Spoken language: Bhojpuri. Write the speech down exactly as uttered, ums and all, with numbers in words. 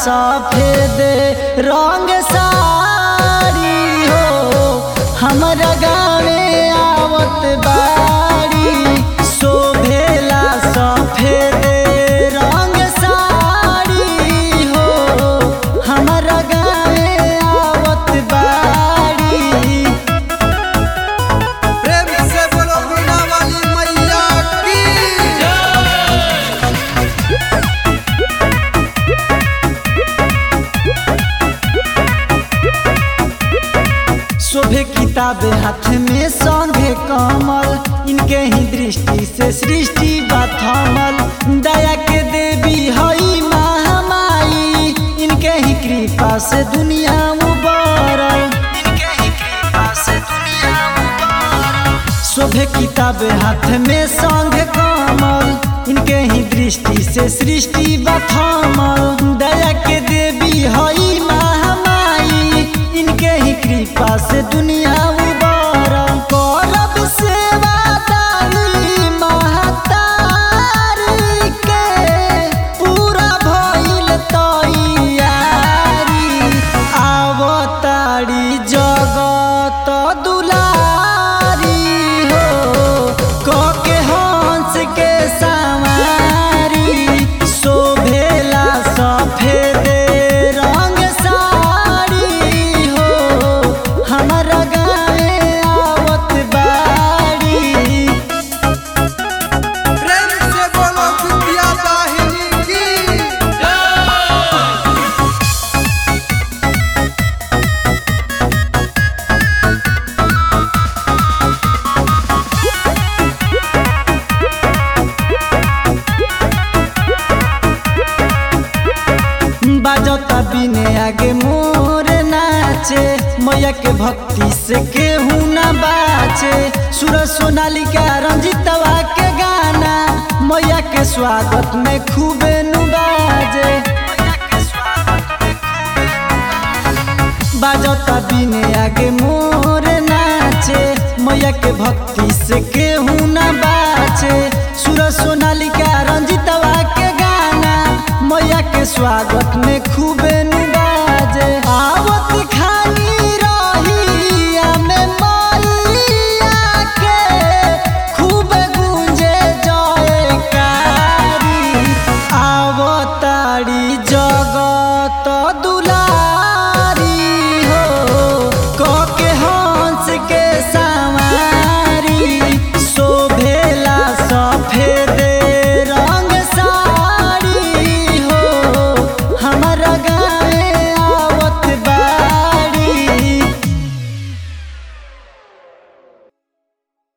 सफेद रंग साड़ी हो हमरा गावे आवत बाड़ी शोभेला सफेद रंग साड़ी हो हमरा गावे आवत बाड़ी। प्रेम से बोलो वीणा वाली मैया की शोभे किताब हाथ में संघे कमल इनके ही दृष्टि से सृष्टि बथमल दया के देवी हई महामाई इनके ही कृपा से दुनिया उबरल इनके ही कृपा से दुनिया उबरल। शोभे किताब हाथ में संघे कमल इनके ही दृष्टि से सृष्टि बथमल दया के देवी हई महामाई इनके ही कृपा से दुनिया उबरल। करब सेवादारी महतारी के पूरा भइल तैयारी आवतारी जगत दुलारी हो कके हंस के सवारी शोभेला सफेद रंग साड़ी हो हमरा गावे आवत बाड़ी। प्रेम से बोलो विद्या दाहिनी की बाजता बिने आगे मोर नाचे मैया के भक्ति से केहू ना बाचे सूरज सोनालिका रंजितवा के गाना मैया के स्वागत में खूबे नु बाजे। बाजता बिने आगे मोर नाचे मैया के भक्ति से केहू ना बाचे